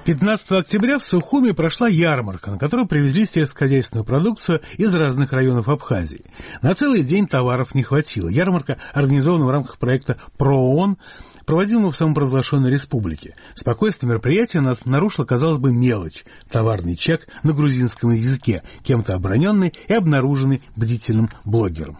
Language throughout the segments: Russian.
15 октября в Сухуми прошла ярмарка, на которую привезли сельскохозяйственную продукцию из разных районов Абхазии. На целый день товаров не хватило. Ярмарка организована в рамках проекта ПРООН, проводимого в самопровозглашенной республике. Спокойствие мероприятия нас нарушила, казалось бы, мелочь. Товарный чек на грузинском языке, кем-то оброненный и обнаруженный бдительным блогером.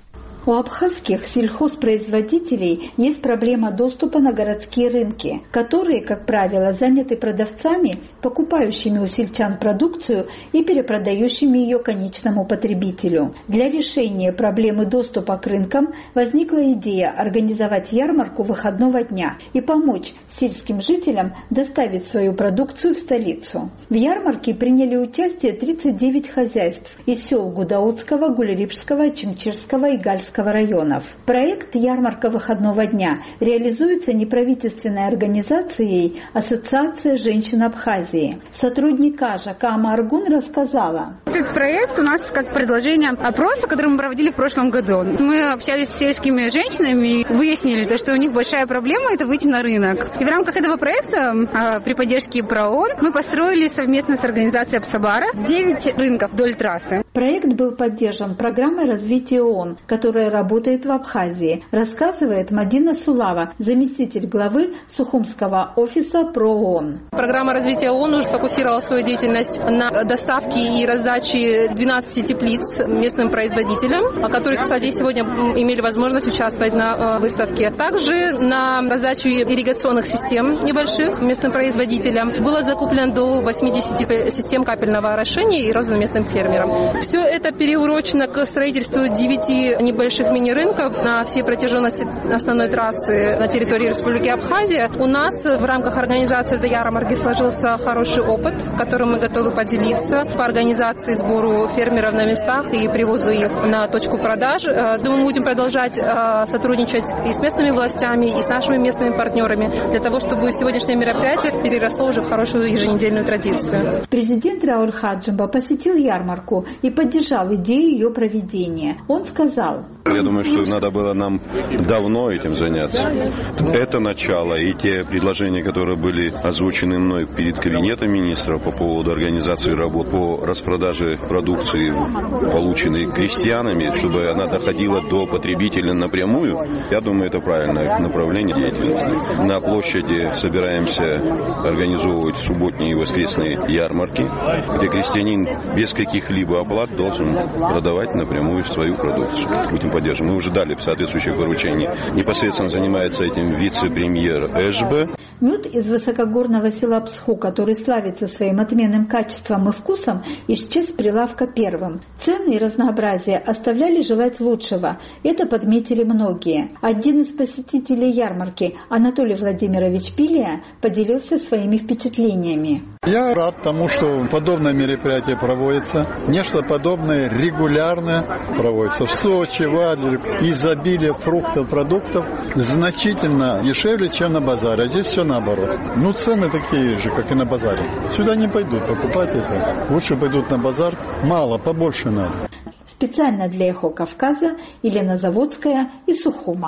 У абхазских сельхозпроизводителей есть проблема доступа на городские рынки, которые, как правило, заняты продавцами, покупающими у сельчан продукцию и перепродающими ее конечному потребителю. Для решения проблемы доступа к рынкам возникла идея организовать ярмарку выходного дня и помочь сельским жителям доставить свою продукцию в столицу. В ярмарке приняли участие 39 хозяйств из сел Гудаутского, Гулерипского, Чимчирского и Гальского районов. Проект «Ярмарка выходного дня» реализуется неправительственной организацией Ассоциация женщин Абхазии. Сотрудник АЖА Кама Аргун рассказала. Этот проект у нас как продолжение опроса, который мы проводили в прошлом году. Мы общались с сельскими женщинами и выяснили, что у них большая проблема – это выйти на рынок. И в рамках этого проекта при поддержке ПРООН мы построили совместно с организацией Абсабара 9 рынков вдоль трассы. Проект был поддержан программой развития ООН, которая работает в Абхазии, рассказывает Мадина Сулава, заместитель главы Сухумского офиса ПРООН. Программа развития ООН уже сфокусировала свою деятельность на доставке и раздаче 12 теплиц местным производителям, которые, кстати, сегодня имели возможность участвовать на выставке. Также на раздачу ирригационных систем небольших местным производителям. Было закуплено до 80 систем капельного орошения и роздано местным фермерам. Все это переурочено к строительству 9 небольших мини-рынков на всей протяженности основной трассы на территории Республики Абхазия. У нас в рамках организации этой ярмарки сложился хороший опыт, которым мы готовы поделиться по организации сбору фермеров на местах и привозу их на точку продаж. Думаю, мы будем продолжать сотрудничать и с местными властями, и с нашими местными партнерами для того, чтобы сегодняшнее мероприятие переросло уже в хорошую еженедельную традицию. Президент Рауль Хаджимба посетил ярмарку и поддержал идею ее проведения. Он сказал: я думаю, что надо было нам давно этим заняться. Это начало и те предложения, которые были озвучены мной перед кабинетом министра по поводу организации работ по распродаже продукции, полученной крестьянами, чтобы она доходила до потребителя напрямую. Я думаю, это правильное направление деятельности. На площади собираемся организовывать субботние и воскресные ярмарки, где крестьянин без каких-либо оплат должен продавать напрямую свою продукцию. Будем поддерживать. Мы уже дали соответствующих поручений. Непосредственно занимается этим вице-премьер ЭШБ. Мед из высокогорного села Псху, который славится своим отменным качеством и вкусом, исчез с прилавка первым. Цены и разнообразие оставляли желать лучшего. Это подметили многие. Один из посетителей ярмарки, Анатолий Владимирович Пилия, поделился своими впечатлениями. Я рад тому, что подобное мероприятие проводится. Нечто подобное регулярно проводится. В Сочи, в Адлере изобилие фруктов, продуктов значительно дешевле, чем на базаре. А здесь все наоборот. Цены такие же, как и на базаре. Сюда не пойдут покупать это. Лучше пойдут на базар. Мало, побольше надо. Специально для Эхо Кавказа Елена Заводская из Сухума.